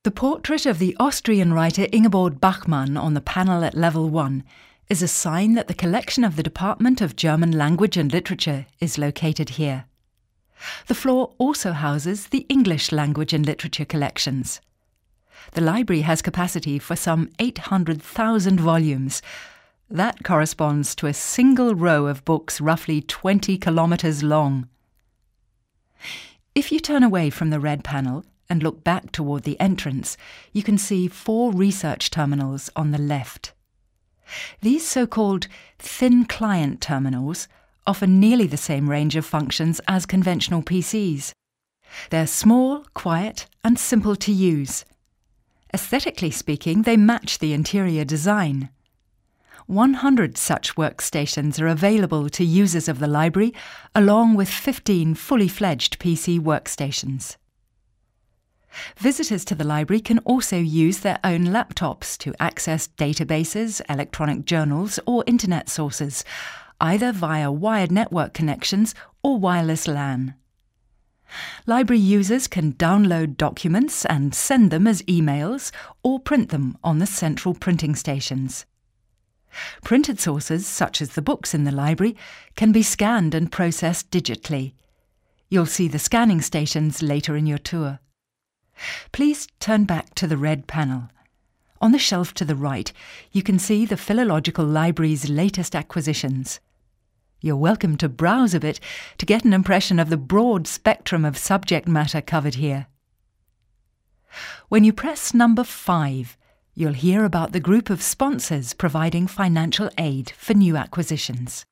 The portrait of the Austrian writer Ingeborg Bachmann on the panel at level 1 is a sign that the collection of the Department of German Language and Literature is located here. The floor also houses the English language and literature collections. The library has capacity for some 800,000 volumes. That corresponds to a single row of books roughly 20 kilometres long. If you turn away from the red panel and look back toward the entrance, you can see 4 research terminals on the left. These so-called thin client terminals offer nearly the same range of functions as conventional PCs. They're small, quiet, and simple to use. Aesthetically speaking, they match the interior design. 100 such workstations are available to users of the library, along with 15 fully fledged PC workstations. Visitors to the library can also use their own laptops to access databases, electronic journals, or internet sources, either via wired network connections or wireless LAN. Library users can download documents and send them as emails or print them on the central printing stations. Printed sources, such as the books in the library, can be scanned and processed digitally. You'll see the scanning stations later in your tour. Please turn back to the red panel. On the shelf to the right, you can see the Philological Library's latest acquisitions. You're welcome to browse a bit to get an impression of the broad spectrum of subject matter covered here. When you press number 5, you'll hear about the group of sponsors providing financial aid for new acquisitions.